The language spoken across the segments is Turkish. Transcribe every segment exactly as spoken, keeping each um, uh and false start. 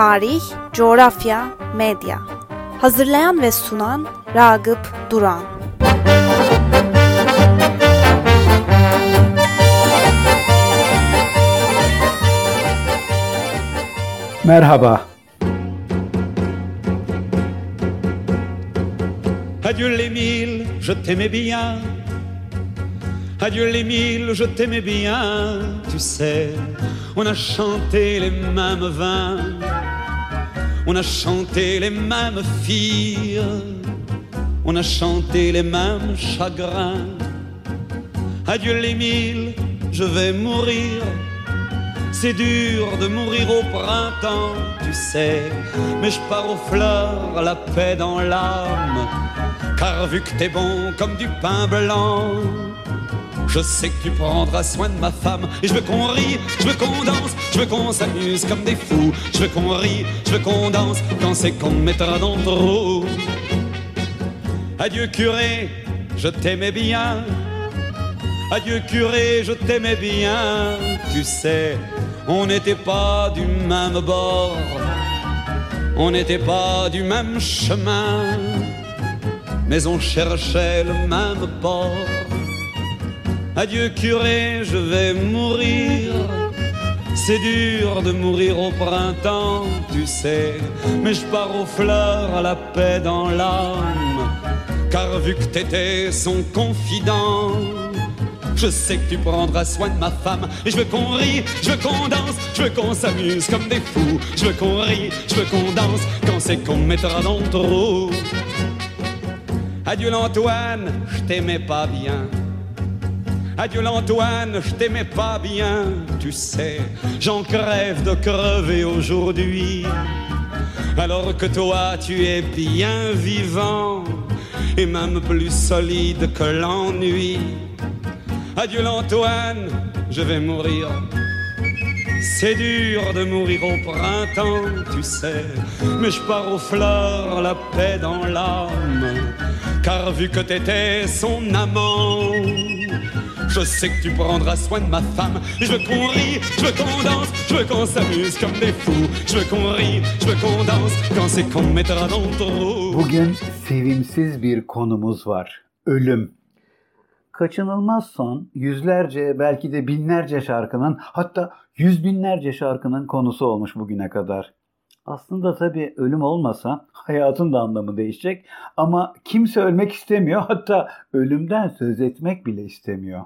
Tarih, coğrafya, medya. Hazırlayan ve sunan Ragıp Duran. Merhaba. Adieu les mille, je t'aimais bien. Adieu les mille, je t'aimais bien. Tu sais, on a chanté les mêmes vins, on a chanté les mêmes filles, on a chanté les mêmes chagrins. Adieu les mille, je vais mourir. C'est dur de mourir au printemps, tu sais, mais je pars aux fleurs, la paix dans l'âme. Car vu que t'es bon comme du pain blanc, je sais que tu prendras soin de ma femme. Et je veux qu'on rie, je veux qu'on danse, je veux qu'on s'amuse comme des fous. Je veux qu'on rie, je veux qu'on danse, quand c'est qu'on me mettra dans le trou. Adieu curé, je t'aimais bien. Adieu curé, je t'aimais bien. Tu sais, on n'était pas du même bord, on n'était pas du même chemin, mais on cherchait le même port. Adieu curé, je vais mourir. C'est dur de mourir au printemps, tu sais, mais je pars aux fleurs, à la paix dans l'âme. Car vu que t'étais son confident, je sais que tu prendras soin de ma femme. Et je veux qu'on rie, je veux qu'on danse, je veux qu'on s'amuse comme des fous. Je veux qu'on rie, je veux qu'on danse, quand c'est qu'on me mettra dans le trou. Adieu l'Antoine, je t'aimais pas bien. Adieu l'Antoine, je t'aimais pas bien. Tu sais, j'en crève de crever aujourd'hui, alors que toi tu es bien vivant, et même plus solide que l'ennui. Adieu l'Antoine, je vais mourir. C'est dur de mourir au printemps, tu sais, mais je pars aux fleurs, la paix dans l'âme. Car vu que t'étais son amant, je sais que tu prendras soin de ma femme. Et je veux qu'on rie, je veux qu'on danse, je veux qu'on s'amuse comme des fous. Je veux qu'on rie, je veux qu'on danse, quand c'est qu'on me mettra dans le trou. Bugün sevimsiz bir konumuz var. Ölüm. Kaçınılmaz son, yüzlerce belki de binlerce şarkının, hatta yüz binlerce şarkının konusu olmuş bugüne kadar. Aslında tabii ölüm olmasa hayatın da anlamı değişecek, ama kimse ölmek istemiyor, hatta ölümden söz etmek bile istemiyor.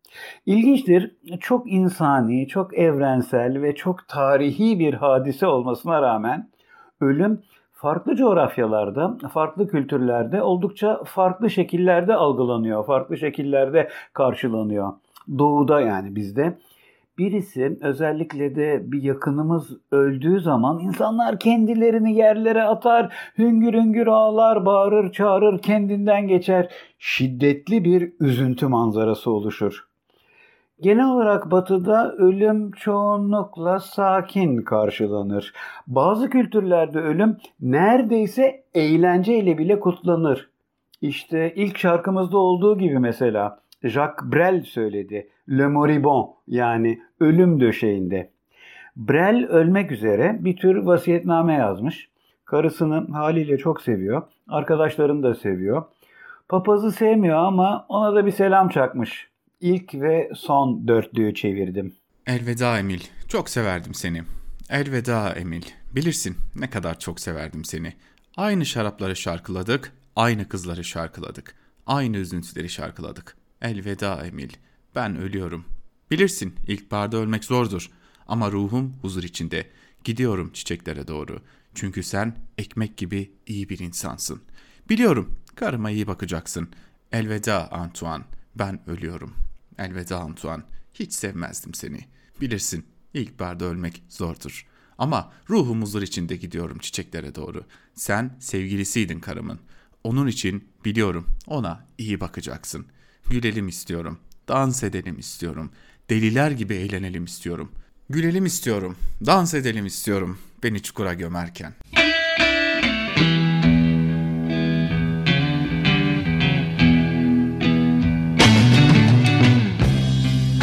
İlginçtir, çok insani, çok evrensel ve çok tarihi bir hadise olmasına rağmen ölüm farklı coğrafyalarda, farklı kültürlerde oldukça farklı şekillerde algılanıyor, farklı şekillerde karşılanıyor. Doğuda yani bizde. Birisi, özellikle de bir yakınımız öldüğü zaman insanlar kendilerini yerlere atar, hüngür hüngür ağlar, bağırır, çağırır, kendinden geçer. Şiddetli bir üzüntü manzarası oluşur. Genel olarak Batı'da ölüm çoğunlukla sakin karşılanır. Bazı kültürlerde ölüm neredeyse eğlenceyle bile kutlanır. İşte ilk şarkımızda olduğu gibi mesela Jacques Brel söyledi. Le Moribond, yani ölüm döşeğinde. Brel ölmek üzere bir tür vasiyetname yazmış. Karısını haliyle çok seviyor. Arkadaşlarını da seviyor. Papazı sevmiyor ama ona da bir selam çakmış. İlk ve son dörtlüğü çevirdim. Elveda Emil, çok severdim seni. Elveda Emil, bilirsin ne kadar çok severdim seni. Aynı şarapları şarkıladık, aynı kızları şarkıladık, aynı üzüntüleri şarkıladık. Elveda Emil, ben ölüyorum. Bilirsin ilkbaharda ölmek zordur ama ruhum huzur içinde. Gidiyorum çiçeklere doğru. Çünkü sen ekmek gibi iyi bir insansın. Biliyorum karıma iyi bakacaksın. Elveda Antoine, ben ölüyorum. Elveda Antoine, hiç sevmezdim seni. Bilirsin ilkbaharda ölmek zordur. Ama ruhum huzur içinde gidiyorum çiçeklere doğru. Sen sevgilisiydin karımın. Onun için biliyorum ona iyi bakacaksın. Gülelim istiyorum, dans edelim istiyorum, deliler gibi eğlenelim istiyorum. Gülelim istiyorum, dans edelim istiyorum, beni çukura gömerken.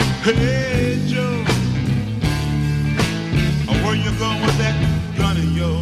Hey Joe, where you going with that gun of yours?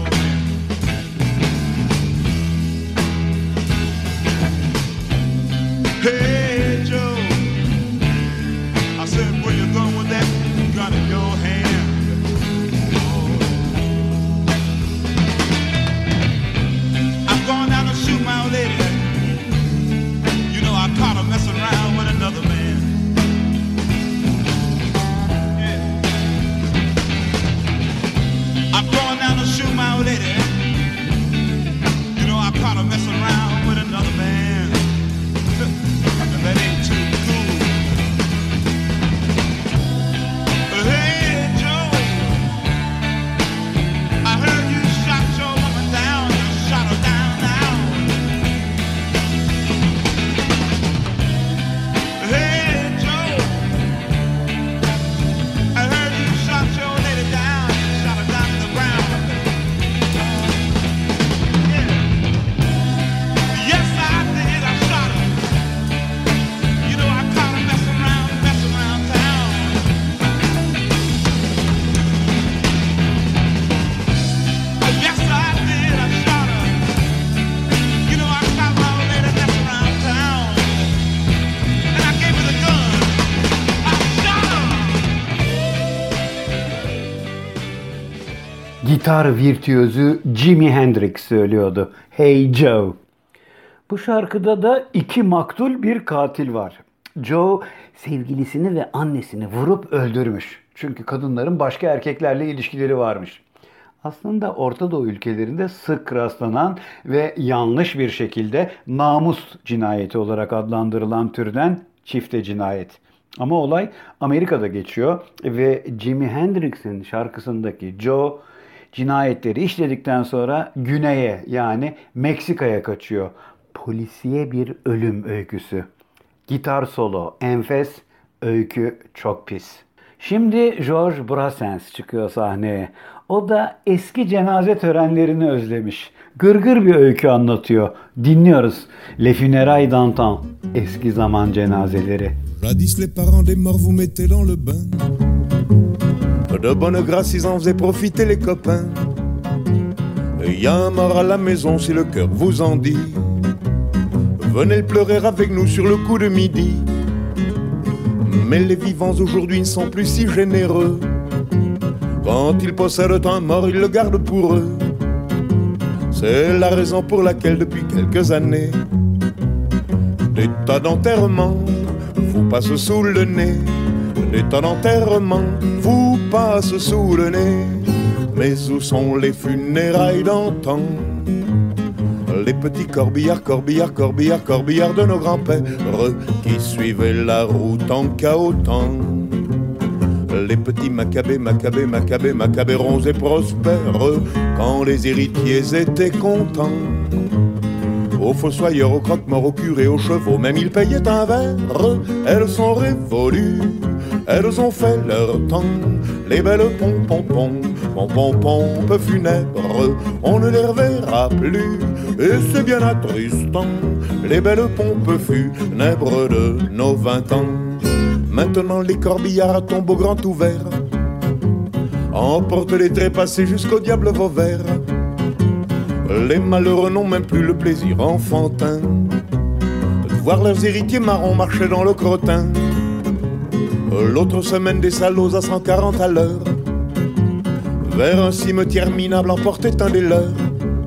gitar virtüözü Jimi Hendrix söylüyordu. Hey Joe. Bu şarkıda da iki maktul bir katil var. Joe sevgilisini ve annesini vurup öldürmüş. Çünkü kadınların başka erkeklerle ilişkileri varmış. Aslında Orta Doğu ülkelerinde sık rastlanan ve yanlış bir şekilde namus cinayeti olarak adlandırılan türden çifte cinayet. Ama olay Amerika'da geçiyor ve Jimi Hendrix'in şarkısındaki Joe cinayetleri işledikten sonra güneye yani Meksika'ya kaçıyor. Polisiye bir ölüm öyküsü. Gitar solo enfes, öykü çok pis. Şimdi Georges Brassens çıkıyor sahneye. O da eski cenaze törenlerini özlemiş. Gırgır bir öykü anlatıyor. Dinliyoruz. Les funérailles d'antan. Eski zaman cenazeleri. Jadis les parents des morts vous mettaient dans le bain. De bonne grâce ils en faisaient profiter les copains. Y a un mort à la maison si le cœur vous en dit. Venez le pleurer avec nous sur le coup de midi. Mais les vivants aujourd'hui ne sont plus si généreux. Quand ils possèdent un mort, ils le gardent pour eux. C'est la raison pour laquelle depuis quelques années des tas d'enterrements vous passent sous le nez. Des tas d'enterrements vous passent sous le nez. Mais où sont les funérailles d'antan? Les petits corbillards, corbillards, corbillards, corbillards de nos grands-pères qui suivaient la route en cahotant. Les petits macabées, macabées, macabées, macabées ronds et prospères quand les héritiers étaient contents. Aux fossoyeurs, aux croque-morts, aux curés, aux chevaux, même ils payaient un verre. Elles sont révolues, elles ont fait leur temps. Les belles pom-pom-pom, pom-pom-pompes funèbres, on ne les reverra plus, et c'est bien attristant. Les belles pompes funèbres de nos vingt ans. Maintenant les corbillards tombent au grand ouvert, emportent les trépassés jusqu'au diable Vauvert. Les malheureux n'ont même plus le plaisir enfantin de voir leurs héritiers marrons marcher dans le crottin. L'autre semaine des salauds à cent quarante à l'heure vers un cimetière minable emportait un des leurs.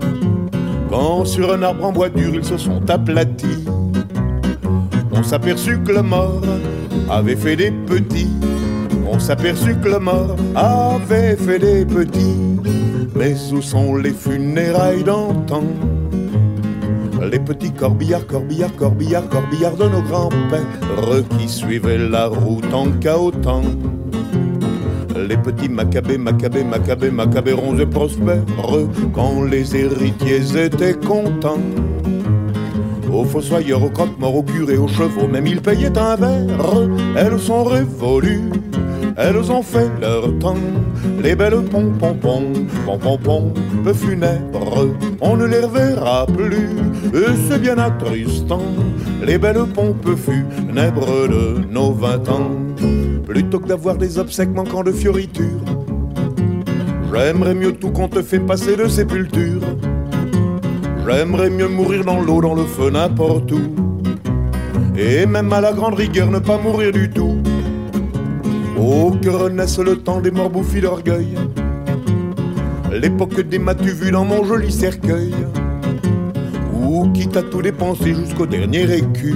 Quand sur un arbre en bois dur ils se sont aplatis, on s'aperçut que le mort avait fait des petits. On s'aperçut que le mort avait fait des petits. Mais où sont les funérailles d'antan? Les petits corbillards, corbillards, corbillards, corbillards de nos grands-pères qui suivaient la route en cahotant. Les petits macabées, macabées, macabées, macabées ronds et prospères quand les héritiers étaient contents. Aux fossoyeurs, aux croque-morts, aux curés, aux chevaux, même ils payaient un verre. Elles sont révolues, elles ont fait leur temps. Les belles pom-pom-pom, pom-pom-pompes funèbres, on ne les reverra plus, et c'est bien attristant. Les belles pompes funèbres de nos vingt ans. Plutôt que d'avoir des obsèques manquant de fioritures, j'aimerais mieux tout qu'on te fait passer de sépulture. J'aimerais mieux mourir dans l'eau, dans le feu, n'importe où, et même à la grande rigueur ne pas mourir du tout. Oh, que renaisse le temps des morts bouffis d'orgueil, l'époque des m'as-tu vu dans mon joli cercueil, où quitte à tout dépenser jusqu'au dernier écu,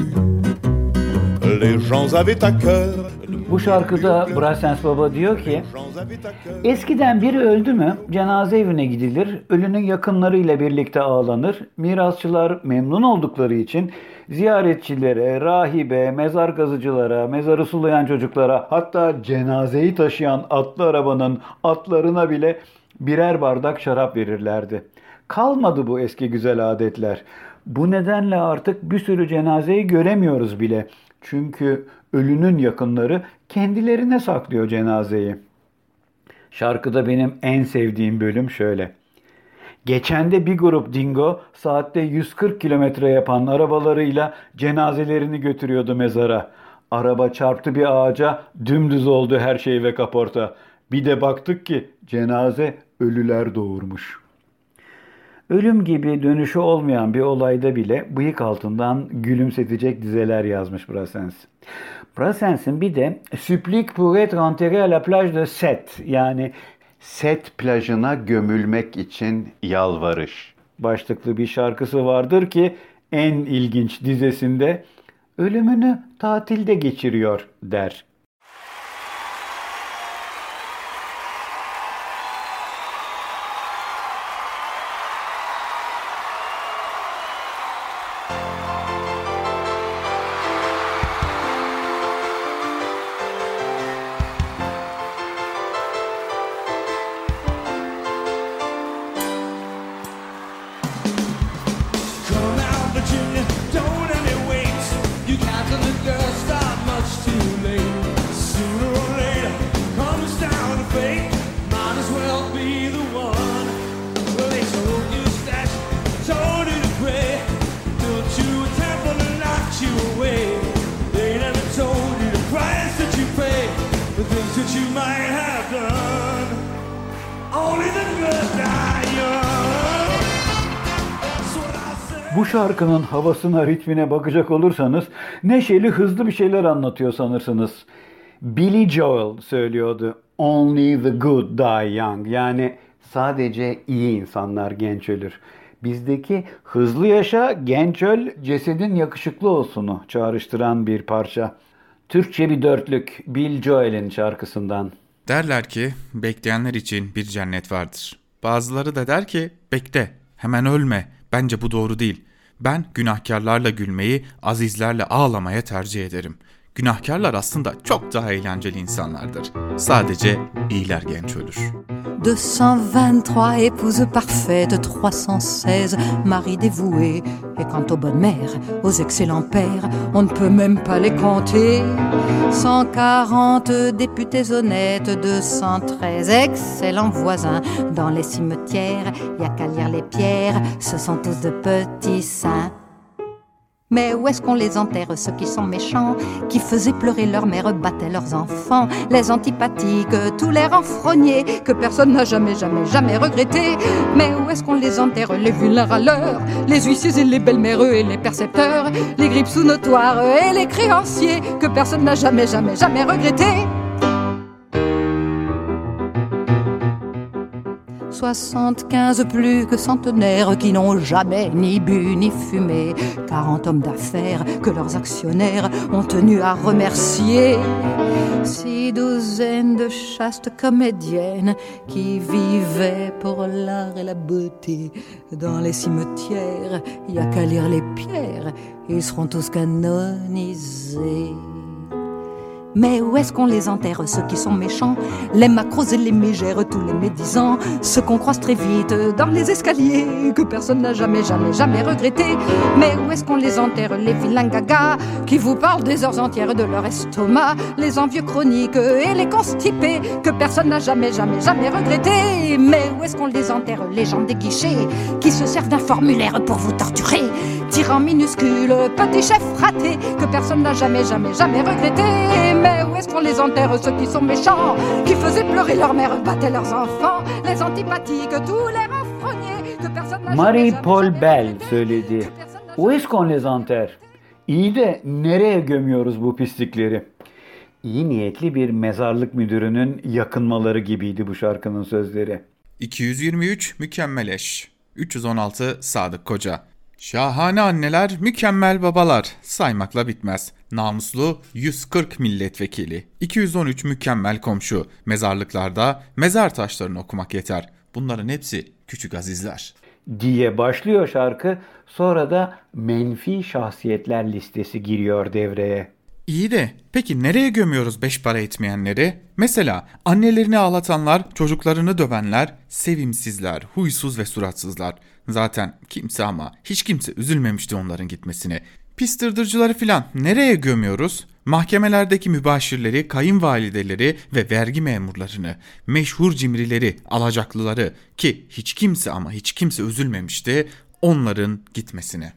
les gens avaient à cœur. Bu şarkıda Brassens Baba diyor ki, eskiden biri öldü mü cenaze evine gidilir, ölünün yakınlarıyla birlikte ağlanır, mirasçılar memnun oldukları için ziyaretçilere, rahibe, mezar kazıcılara, mezarı sulayan çocuklara, hatta cenazeyi taşıyan atlı arabanın atlarına bile birer bardak şarap verirlerdi. Kalmadı bu eski güzel adetler. Bu nedenle artık bir sürü cenazeyi göremiyoruz bile. Çünkü ölünün yakınları kendilerine saklıyor cenazeyi. Şarkıda benim en sevdiğim bölüm şöyle. Geçende bir grup dingo saatte yüz kırk kilometre yapan arabalarıyla cenazelerini götürüyordu mezara. Araba çarptı bir ağaca, dümdüz oldu her şey ve kaporta. Bir de baktık ki cenaze ölüler doğurmuş. Ölüm gibi dönüşü olmayan bir olayda bile bıyık altından gülümsetecek dizeler yazmış Brassens. Brassens'in bir de Supplique pour être enterré à la plage de Sète, yani Set plajına gömülmek için yalvarış başlıklı bir şarkısı vardır ki en ilginç dizesinde ölümünü tatilde geçiriyor der. Bu şarkının havasına, ritmine bakacak olursanız neşeli, hızlı bir şeyler anlatıyor sanırsınız. Billy Joel söylüyordu. Only the good die young. Yani sadece iyi insanlar genç ölür. Bizdeki hızlı yaşa, genç öl, cesedin yakışıklı olsunu çağrıştıran bir parça. Türkçe bir dörtlük Bill Joel'in şarkısından. Derler ki bekleyenler için bir cennet vardır. Bazıları da der ki bekle, hemen ölme. Bence bu doğru değil. Ben günahkarlarla gülmeyi, azizlerle ağlamaya tercih ederim. Günahkarlar aslında çok daha eğlenceli insanlardır. Sadece iyiler genç ölür. deux cent vingt-trois épouses parfaites, trois cent seize maris dévoués. Et quant aux bonnes mères, aux excellents pères, on ne peut même pas les compter. cent quarante députés honnêtes, deux cent treize excellents voisins. Dans les cimetières, y a qu'à lire les pierres, ce sont tous de petits saints. Mais où est-ce qu'on les enterre, ceux qui sont méchants, qui faisaient pleurer leur mère, battaient leurs enfants, les antipathiques, tous les renfrogniers, que personne n'a jamais, jamais, jamais regretté. Mais où est-ce qu'on les enterre, les vilains râleurs, les huissiers et les belles-mères et les percepteurs, les grippes sous notoires et les créanciers, que personne n'a jamais, jamais, jamais regretté. soixante-quinze plus que centenaires qui n'ont jamais ni bu ni fumé. quarante hommes d'affaires que leurs actionnaires ont tenu à remercier. Six douzaines de chastes comédiennes qui vivaient pour l'art et la beauté. Dans les cimetières, y a qu'à lire les pierres, ils seront tous canonisés. Mais où est-ce qu'on les enterre, ceux qui sont méchants, les macros et les mégères, tous les médisants, ceux qu'on croise très vite dans les escaliers, que personne n'a jamais, jamais, jamais regretté. Mais où est-ce qu'on les enterre, les vilains gagas, qui vous parlent des heures entières de leur estomac, les envieux chroniques et les constipés, que personne n'a jamais, jamais, jamais regretté. Mais où est-ce qu'on les enterre, les gens des guichets, qui se servent d'un formulaire pour vous torturer, tyrans minuscules, petits chefs ratés, que personne n'a jamais, jamais, jamais regretté. Mais où est-ce qu'on les enterre, ceux qui sont méchants, qui faisaient pleurer leur mère, battaient leurs enfants, les antipathiques, tous les renfrogniers, que personne n'a Marie jamais, Paul jamais, Bell jamais, söyledi. que personne n'a Où est-ce qu'on les enterre? İyi de nereye gömüyoruz bu pislikleri? İyi niyetli bir mezarlık müdürünün yakınmaları gibiydi bu şarkının sözleri. iki yüz yirmi üç mükemmel eş. üç yüz on altı Sadık Koca. Şahane anneler, mükemmel babalar. Saymakla bitmez. Namuslu yüz kırk milletvekili. iki yüz on üç mükemmel komşu. Mezarlıklarda mezar taşlarını okumak yeter. Bunların hepsi küçük azizler. Diye başlıyor şarkı. Sonra da menfi şahsiyetler listesi giriyor devreye. İyi de peki nereye gömüyoruz beş para etmeyenleri? Mesela annelerini ağlatanlar, çocuklarını dövenler, sevimsizler, huysuz ve suratsızlar. Zaten kimse ama hiç kimse üzülmemişti onların gitmesine. Pis dırdırcıları filan nereye gömüyoruz? Mahkemelerdeki mübaşirleri, kayınvalideleri ve vergi memurlarını, meşhur cimrileri, alacaklıları ki hiç kimse ama hiç kimse üzülmemişti onların gitmesine.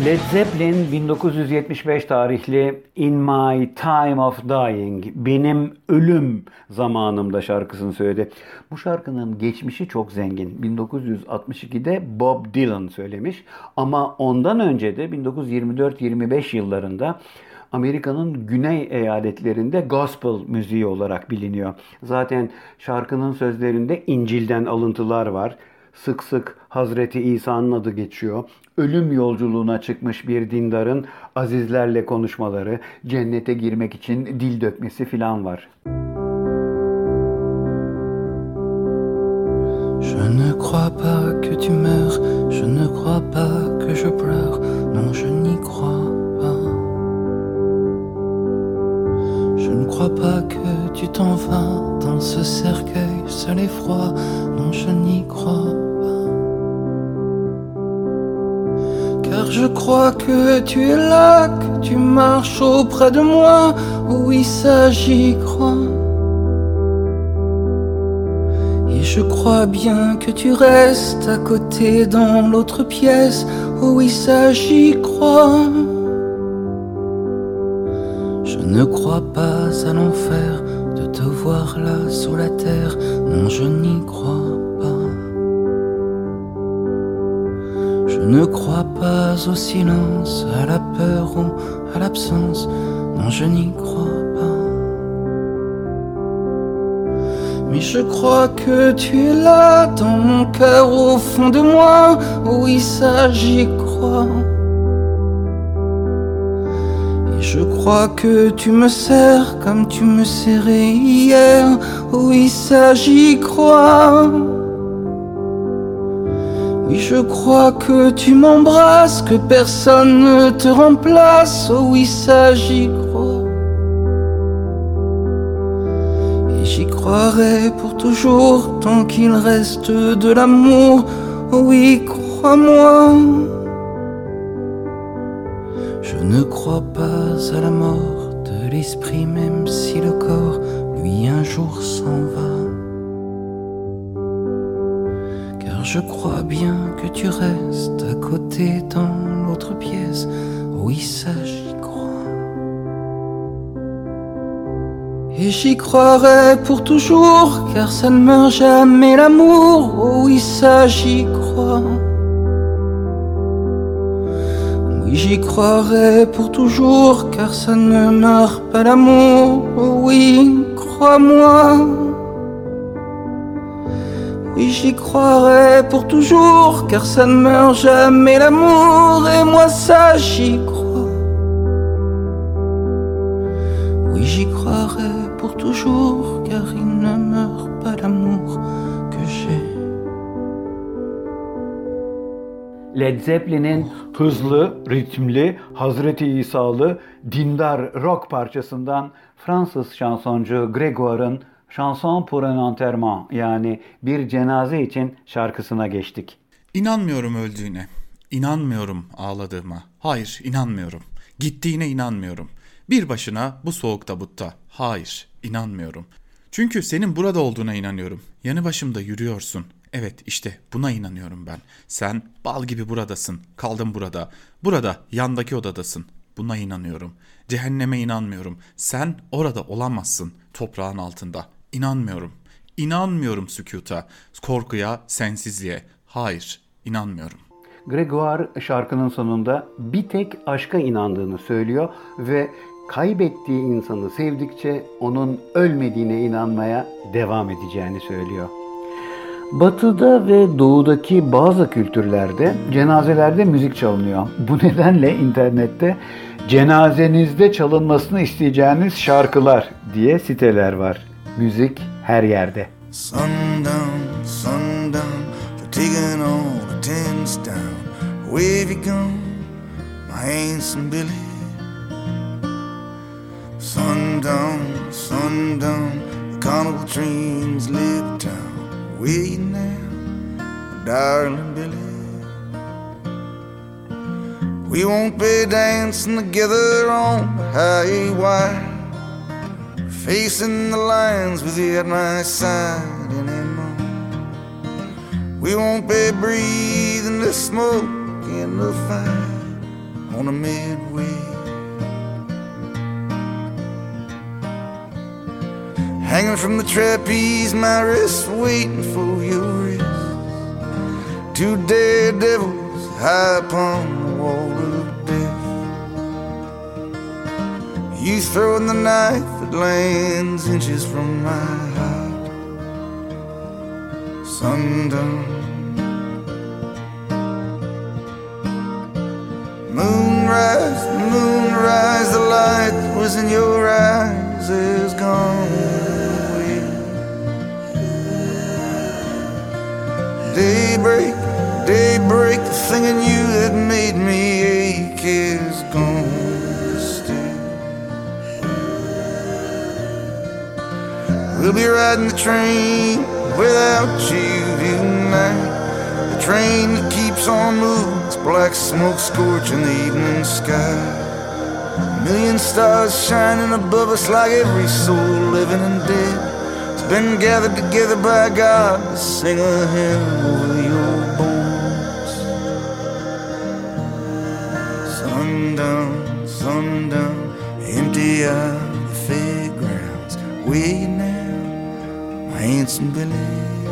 Led Zeppelin bin dokuz yüz yetmiş beş tarihli In My Time of Dying, Benim Ölüm Zamanımda şarkısını söyledi. Bu şarkının geçmişi çok zengin. bin dokuz yüz altmış ikide Bob Dylan söylemiş ama ondan önce de bin dokuz yüz yirmi dört yirmi beş yıllarında Amerika'nın güney eyaletlerinde gospel müziği olarak biliniyor. Zaten şarkının sözlerinde İncil'den alıntılar var. Sık sık Hazreti İsa'nın adı geçiyor. Ölüm yolculuğuna çıkmış bir dindarın azizlerle konuşmaları, cennete girmek için dil dökmesi filan var. Je ne crois pas que tu meurs, je ne crois pas que je pleure, non je n'y crois pas. Je ne crois pas que tu t'en vas dans ce cercueil seul et froid, non je n'y crois pas. Car je crois que tu es là, que tu marches auprès de moi, oui ça j'y crois. Et je crois bien que tu restes à côté dans l'autre pièce, oui ça j'y crois. Je ne crois pas à l'enfer de te voir là sur la terre, non je n'y crois pas. Je ne crois pas au silence, à la peur ou à l'absence, non je n'y crois pas. Mais je crois que tu es là dans mon cœur au fond de moi, oui ça j'y crois. Et je crois que tu me serres comme tu me serrais hier, oui ça j'y crois. Oui, je crois que tu m'embrasses, que personne ne te remplace, oh oui, ça j'y crois. Et j'y croirai pour toujours, tant qu'il reste de l'amour, oh oui, crois-moi. Je ne crois pas à la mort de l'esprit, même si le corps, lui, un jour s'en va. Je crois bien que tu restes à côté dans l'autre pièce, oui ça j'y crois. Et j'y croirai pour toujours, car ça ne meurt jamais l'amour, oh oui ça j'y crois. Oui j'y croirai pour toujours, car ça ne meurt pas l'amour, oh oui crois-moi. Oui, j'y croirai pour toujours, car ça ne meurt jamais l'amour, et moi ça j'y crois. Oui, j'y croirai pour toujours, car il ne meurt pas l'amour que j'ai. Led Zeppelin'in hızlı, ritimli, Hazreti İsa'lı, dindar rock parçasından Fransız şansoncu Grégoire'ın Chanson pour un enterrement, yani bir cenaze için şarkısına geçtik. İnanmıyorum öldüğüne. İnanmıyorum ağladığıma. Hayır, inanmıyorum. Gittiğine inanmıyorum. Bir başına bu soğuk tabutta. Hayır, inanmıyorum. Çünkü senin burada olduğuna inanıyorum. Yanı başımda yürüyorsun. Evet, işte buna inanıyorum ben. Sen bal gibi buradasın. Kaldın burada. Burada, yandaki odadasın. Buna inanıyorum. Cehenneme inanmıyorum. Sen orada olamazsın. Toprağın altında. İnanmıyorum. İnanmıyorum sükuta, korkuya, sensizliğe. Hayır, inanmıyorum. Grégoire şarkının sonunda bir tek aşka inandığını söylüyor ve kaybettiği insanı sevdikçe onun ölmediğine inanmaya devam edeceğini söylüyor. Batı'da ve doğudaki bazı kültürlerde cenazelerde müzik çalınıyor. Bu nedenle internette cenazenizde çalınmasını isteyeceğiniz şarkılar diye siteler var. Müzik her yerde. Sundown, sundown, for taking all the tents down. Wave you gone, my handsome Billy. Sundown, sundown, the carnival trains leave town. Where you now, my darling Billy? We won't be dancing together on the highway, facing the lines with you at my side anymore. We won't be breathing the smoke in the fire. on a midway. Hanging from the trapeze, my wrist waiting for your wrist. Two daredevils high upon the wall of death. You throwing the knife that lands inches from my heart. Sundown. Moonrise, moonrise, the light that was in your eyes is gone away. Daybreak, daybreak, the thing in you that made me ache is gone to stay. We'll be riding the train without you tonight. The train that keeps on moving, it's black smoke scorching the evening sky. A million stars shining above us like every soul living and dead has been gathered together by God to sing a hymn over your bones. Sundown, sundown, empty are the fairgrounds. Where you now, my handsome Billy?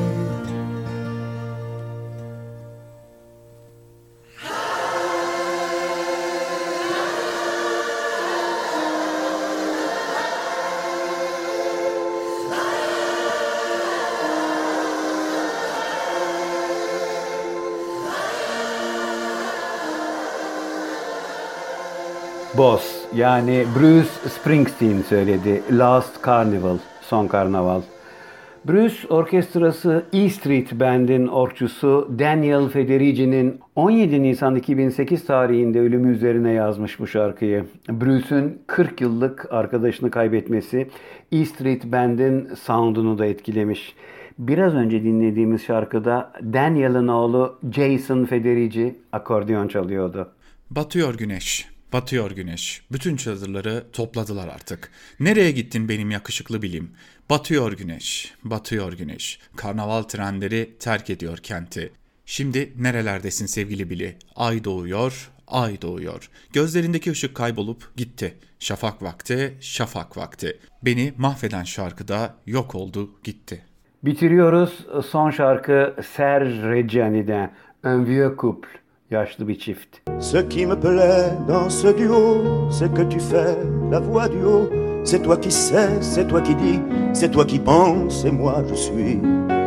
Boss yani Bruce Springsteen söyledi Last Carnival, Son Karnaval. Bruce orkestrası E Street Band'in orkçusu Daniel Federici'nin on yedi Nisan iki bin sekiz tarihinde ölümü üzerine yazmış bu şarkıyı. Bruce'ün kırk yıllık arkadaşını kaybetmesi E Street Band'in sound'unu da etkilemiş. Biraz önce dinlediğimiz şarkıda Daniel'ın oğlu Jason Federici akordeon çalıyordu. Batıyor güneş. Batıyor güneş. Bütün çadırları topladılar artık. Nereye gittin benim yakışıklı bilim? Batıyor güneş, batıyor güneş. Karnaval trenleri terk ediyor kenti. Şimdi nerelerdesin sevgili Bili? Ay doğuyor, ay doğuyor. Gözlerindeki ışık kaybolup gitti. Şafak vakti, şafak vakti. Beni mahveden şarkıda yok oldu gitti. Bitiriyoruz son şarkı Serge Reggiani'den Un vieux couple. Yaşlı bir çift. Ce qui me plaît dans ce duo, c'est que tu fais la voix du haut. C'est toi qui sais, c'est toi qui dis, c'est toi qui penses et moi je suis.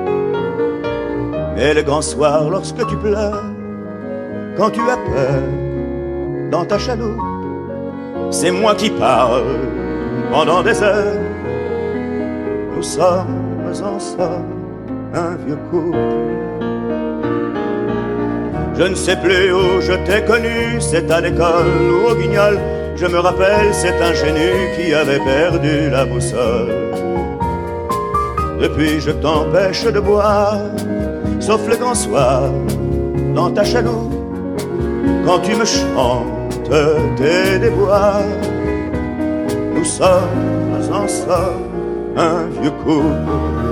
Mais le grand soir lorsque tu pleures, quand tu as peur dans ta chaloupe, c'est moi qui parle pendant des heures. Nous sommes ensemble un vieux couple. Je ne sais plus où je t'ai connu, c'est à l'école ou au Guignol. Je me rappelle cet ingénu qui avait perdu la boussole. Depuis je t'empêche de boire, sauf le grand soir, dans ta chaloupe, quand tu me chantes tes déboires. Nous sommes ensemble un vieux couple.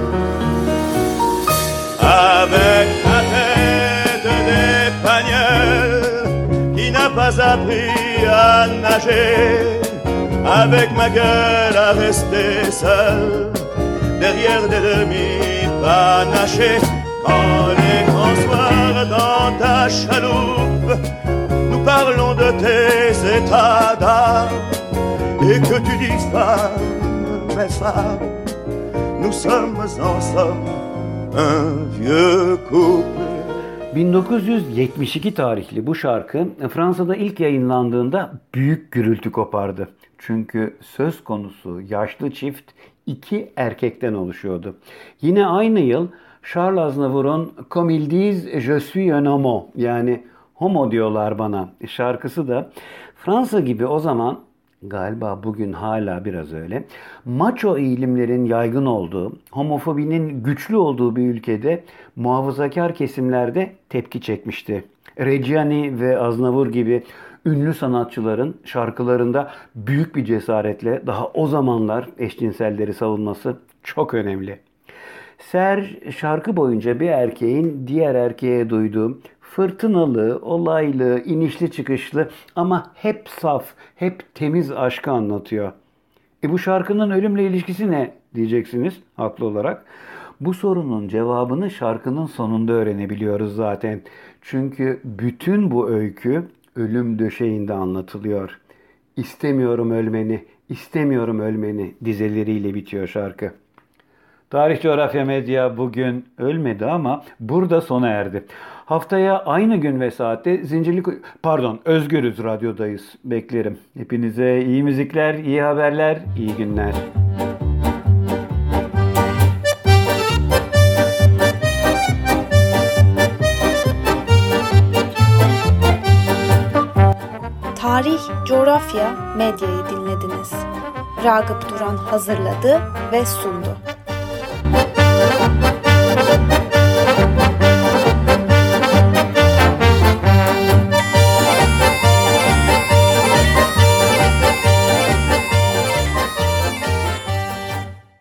Avec ta tête d'Espagnol qui n'a pas appris à nager, avec ma gueule à rester seule derrière des demi-panachés. Quand les grands soirs dans ta chaloupe nous parlons de tes états d'âme et que tu dis femme, mes femmes, nous sommes ensemble un vieux couple. bin dokuz yüz yetmiş iki tarihli bu şarkı Fransa'da ilk yayınlandığında büyük gürültü kopardı. Çünkü söz konusu yaşlı çift iki erkekten oluşuyordu. Yine aynı yıl Charles Aznavour'un Comme ils disent, je suis un homo yani homo diyorlar bana şarkısı da Fransa gibi o zaman galiba bugün hala biraz öyle maço eğilimlerin yaygın olduğu, homofobinin güçlü olduğu bir ülkede muhafazakar kesimlerde tepki çekmişti. Reggiani ve Aznavour gibi ünlü sanatçıların şarkılarında büyük bir cesaretle daha o zamanlar eşcinselleri savunması çok önemli. Serge şarkı boyunca bir erkeğin diğer erkeğe duyduğu Fırtınalı, olaylı, inişli çıkışlı ama hep saf, hep temiz aşkı anlatıyor. E bu şarkının ölümle ilişkisi ne diyeceksiniz haklı olarak. Bu sorunun cevabını şarkının sonunda öğrenebiliyoruz zaten. Çünkü bütün bu öykü ölüm döşeğinde anlatılıyor. İstemiyorum ölmeni, istemiyorum ölmeni dizeleriyle bitiyor şarkı. Tarih Coğrafya Medya bugün ölmedi ama burada sona erdi. Haftaya aynı gün ve saatte Zincirli pardon Özgürüz Radyo'dayız. Beklerim. Hepinize iyi müzikler, iyi haberler, iyi günler. Tarih, Coğrafya, Medya'yı dinlediniz. Ragıp Duran hazırladı ve sundu.